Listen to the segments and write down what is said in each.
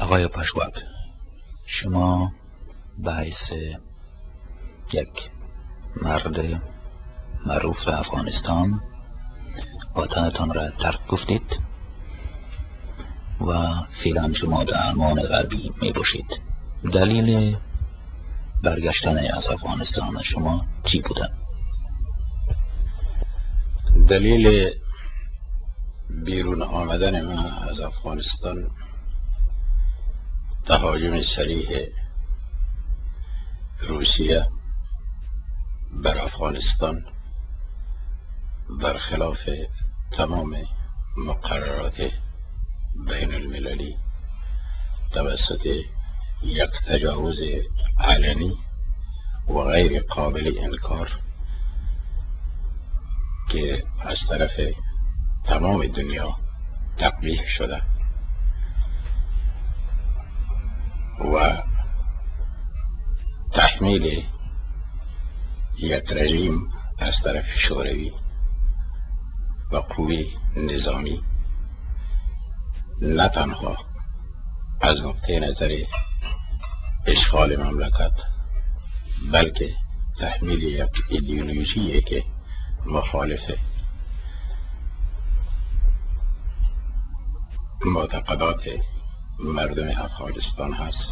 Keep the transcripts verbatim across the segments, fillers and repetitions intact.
آقای پژوهک، شما به حیث یک مرد معروف افغانستان وطنتان را ترک گفتید و فعلا شما در آلمان غربی می باشید. دلیل برگشتن از افغانستان شما چی بوده؟ دلیل بیرون آمدن من از افغانستان تهاجم صریح روسیه بر افغانستان برخلاف تمام مقررات بین المللی توسط یک تجاوز علنی و غیر قابل انکار که از طرف تمام دنیا تقبیح شده و تحمیل یک رژیم از طرف شوروی و قوی نظامی نه تنها از نقطه نظر اشغال مملکت بلکه تحمیل یک ایدئولوژی که مخالف معتقدات مردم افغانستان هست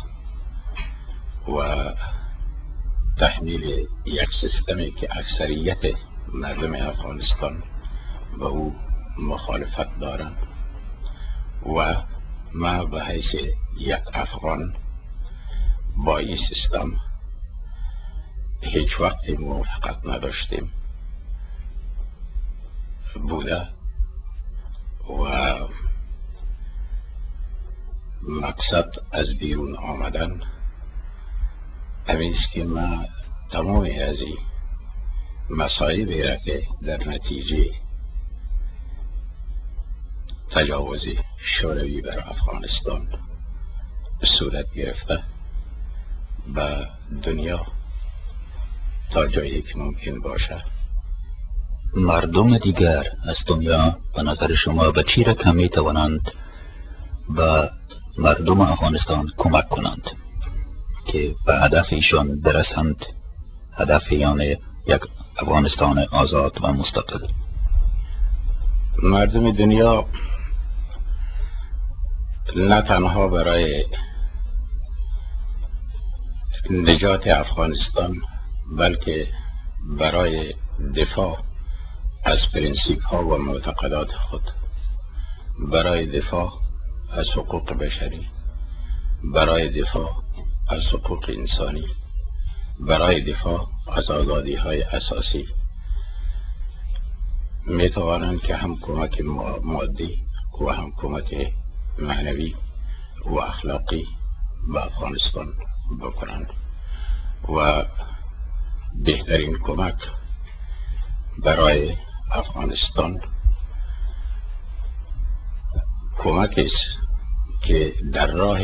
و تحمیل یک سیستمی که اکثریت مردم افغانستان به او مخالفت دارند و ما به حیث یک افغان با این سیستم هیچ وقت موافقت نداشتیم بوده و مقصد از بیرون آمدن همیست که ما تمام از این مصائبی را که در نتیجه تجاوز شوروی بر افغانستان صورت گرفته به دنیا تا جایی که ممکن باشه مردم دیگر از دنیا به نظر شما به چی رقم می توانند به مردم افغانستان کمک کنند که به هدف ایشان برسند، هدف یعنی یک افغانستان آزاد و مستقل؟ مردم دنیا نه تنها برای نجات افغانستان بلکه برای دفاع از پرنسیپ ها و معتقدات خود، برای دفاع از حقوق بشری، برای دفاع از حقوق انسانی، برای دفاع از آزادی های اساسی می توانند که هم کمک مادی و هم کمک معنوی و اخلاقی به افغانستان بکنند و بهترین کمک برای افغانستان کمک است که در راه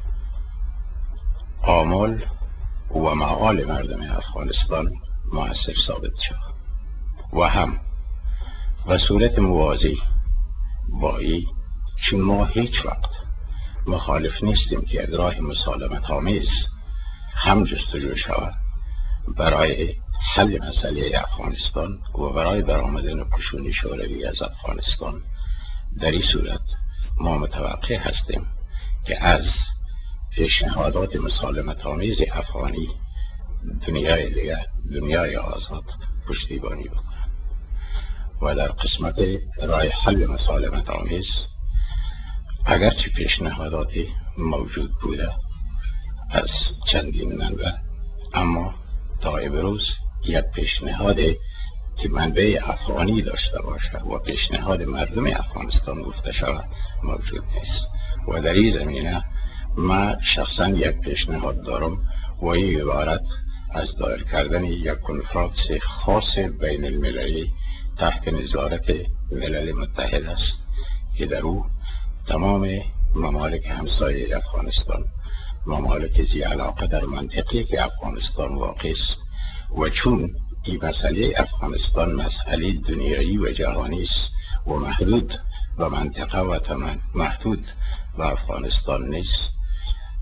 آمال و معال مردم افغانستان مؤثر ثابت شود و هم و صورت موازی با این، چون ما هیچ وقت مخالف نیستیم که یک راه مسالمت آمیز هم جستجو شود برای حل مسئله افغانستان و برای برآمدن قشون شوروی از افغانستان. در این صورت ما متوقع هستیم که از پیشنهادات مسالمت آمیز افغانی دنیای دیگر، دنیای آزاد پشتیبانی بکنند و در قسمت راه حل مسالمت آمیز اگرچه پیشنهاداتی موجود بوده از چندین منبع، اما تا امروز یک پیشنهاد که منبع افغانی داشته باشه و پیشنهاد مردم افغانستان گفته شود موجود نیست و در این زمینه ما شخصا یک پیشنهاد دارم و این عبارت از دایر کردن یک کنفرانس خاص بین المللی تحت نظارت ملل متحد است که در او تمام ممالک همسایه افغانستان، ممالک ذی علاقه در منطقه که افغانستان واقع است و چون این مسئله افغانستان مسئله دنیایی و جهانی است و محدود و منطقه و محدود و افغانستان نیست،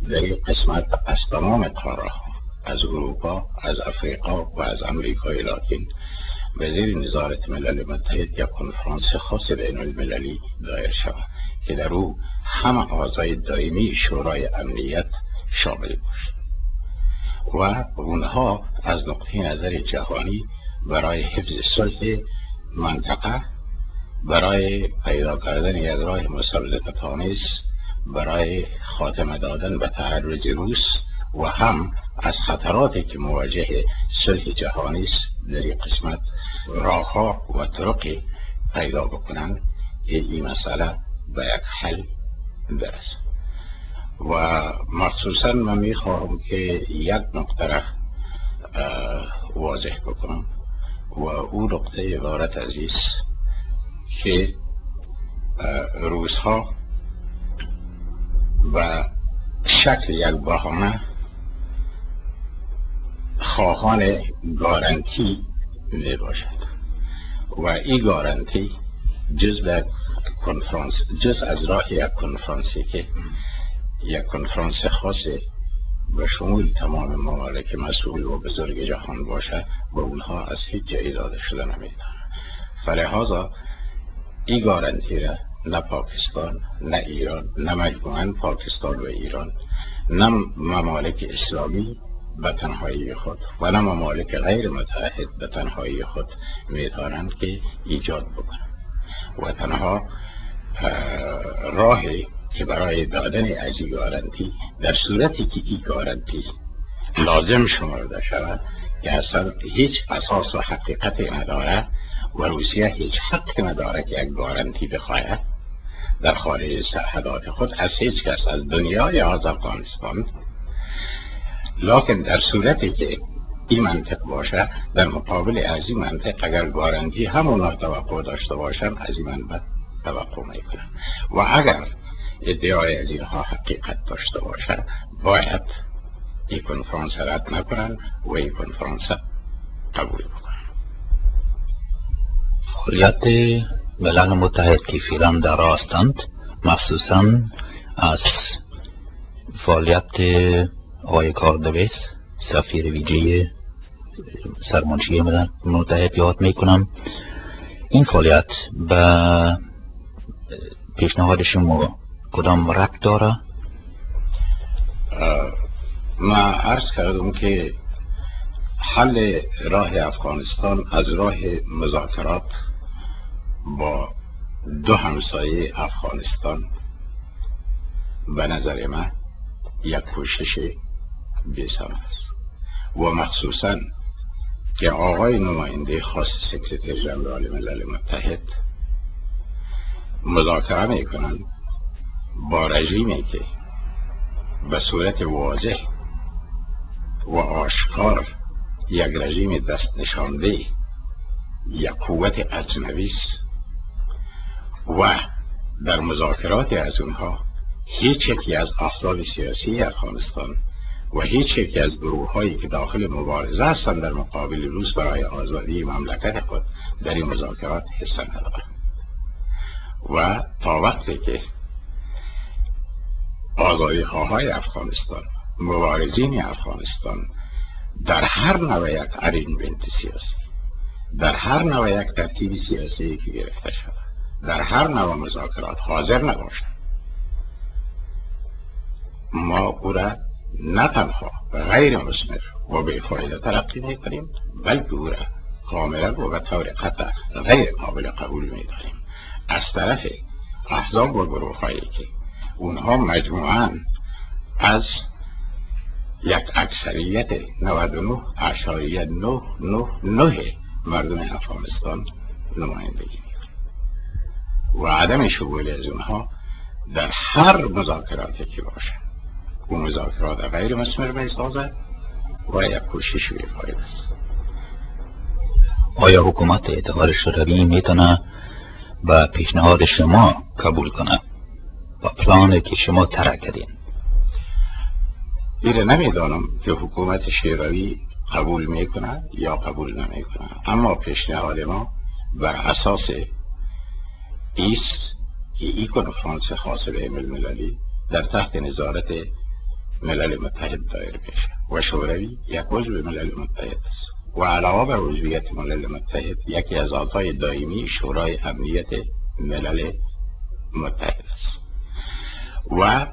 در این قسمت از تمام قاره ها، از اروپا، از افریقا و از امریکای لاتین به زیر نظارت ملل متحد یک کنفرانس خاص بین المللی دایر شود که در او همه اعضای دائمی شورای امنیت شامل باشد و اونها از نقطه نظر جهانی برای حفظ صلح منطقه، برای پیدا کردن یک راه مسالمت آمیز برای خاتمه دادن به تعرض روس و هم از خطراتی که مواجه صلح جهانی است در این قسمت راهها و طرقی پیدا بکنند که این مسئله به یک حل برسد. و مخصوصا من میخواهم که یک نقطه را واضح بکنم و اون نقطه عبارت عزیز که روزها و شکل یک بهانه خواهان گارانتی می باشد و این گارانتی جز در کنفرانس، جز از راه یک کنفرانسی که یک کنفرانس خاصی به شمول تمام ممالک مسئول و بزرگ جهان باشه و اونها از هیچ جایی داده شده نمیتونه. فلحاظا این گارانتی را نه پاکستان، نه ایران، نه مجموعاً پاکستان و ایران، نه ممالک اسلامی به تنهایی خود و نه ممالک غیر متحد به تنهایی خود میتوانند که ایجاد بکنند و تنها راهی که برای دادن از این گارانتی در صورتی که این گارانتی لازم شمرده شود که اصلا هیچ اساس و حقیقتی نداره و روسیه هیچ حق نداره که یک گارانتی بخواهد در خارج سرحدات خود از هیچ کس از دنیا یا از افغانستان، لکن در صورتی که این منطق باشه در مقابل از این منطق اگر گارانتی همون توقع داشته باشن از این منبع توقع میکنن و اگر ادعای از اینها حقیقت داشته باشه باید این کنفرانس رد نکنن و این کنفرانس قبول بکنن. فعالیت ملل متحد که فعلا در راه هستند مخصوصا از فعالیت آقای کاردویس سفیر ویژه سرمنشی ملل متحد یاد میکنم، این فعالیت به پیشنهاد شما کدام ربط داره؟ من عرض کردم که حل راه افغانستان از راه مذاکرات با دو همسایه افغانستان به نظر من یک کوشش بی‌ثمر است و مخصوصا که آقای نماینده خاص سکرتر ژنرال ملل متحد مذاکره میکنن با رژیمی که به صورت واضح و آشکار یک رژیم دست نشانده یک قوت اجنبی است و در مذاکرات از اونها هیچ یکی از احزاب سیاسی افغانستان و هیچ یکی از گروه هایی که داخل مبارزه هستند در مقابل روس برای آزادی مملکت خود در این مذاکرات حصه ندارند و تا وقتی که آزادی خواهای افغانستان، مبارزین افغانستان در هر نوع یک ارینجمنت سیاسی، در هر نوع یک ترتیب سیاسی که گرفته شده، در هر نوع مذاکرات حاضر نباشد، ما او را نه تنها غیر مثمر و بی‌فایده تلقی میکنیم بلکه او را کاملا و به طور قطع غیر قابل قبول میدانیم. از طرف احزاب و گروه هایی که اونها مجموعاً از یک اکثریت نود و نه اشاریه نه نه نه مردم افغانستان نمایندگی میکنند و عدم شمول از اونها در هر مذاکراتی که باشه اون مذاکرات غیر مثمر میسازد و یک کوشش بی‌فایده است. آیا حکومت اتحاد شوروی میتونه با پیشنهاد شما قبول کنه با پلانی که شما طرح کردین؟ ایره نمیدانم که حکومت شوروی قبول میکنه یا قبول نمیکنه، اما پیشنهاد ما بر اساس ایست که این کنفرانس خاص بین المللی در تحت نظارت ملل متحد دایر میشه و شوروی یک عضو ملل متحد است و علاوه بر عضویت ملل متحد یکی از اعضای دائمی شورای امنیت ملل متحد است و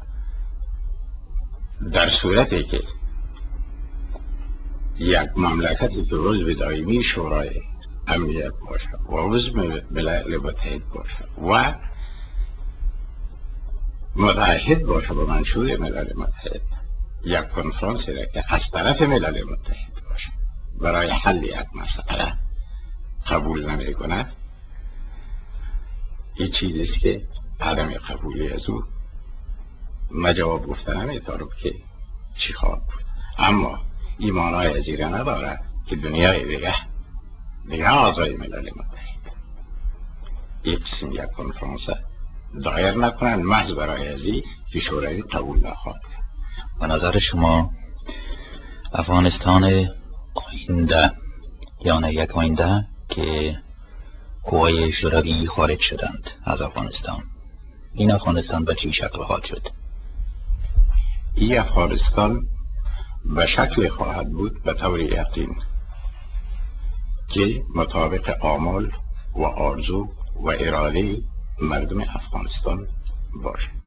در صورتی که یک مملکتی که عضو دائمی شورای امنیت باشد و عضو ملل متحد باشد و متحد باشه به منشور ملل متحد، یک کنفرانسی را که از طرف ملل متحد باشه برای حل یک مسئله قبول نمی کند، این چیزیست که عدم قبولی از او ما جواب گفته نمیتارم که چی خواهد بود. اما این معنای از ایره نداره که دنیای دیگه دیگه اعضای ملل متحد یک قسم یک کنفرانس دایر نکنن محض برای ازی که شوروی قبول نخواهد. به نظر شما افغانستان آینده، یعنی یک آینده که قوای شوروی خارج شدند از افغانستان، این افغانستان به چه شکل خواهد شد؟ این افغانستان به شکل خواهد بود به طور یقین که مطابق آمال و آرزو و اراده مردم افغانستان باشه.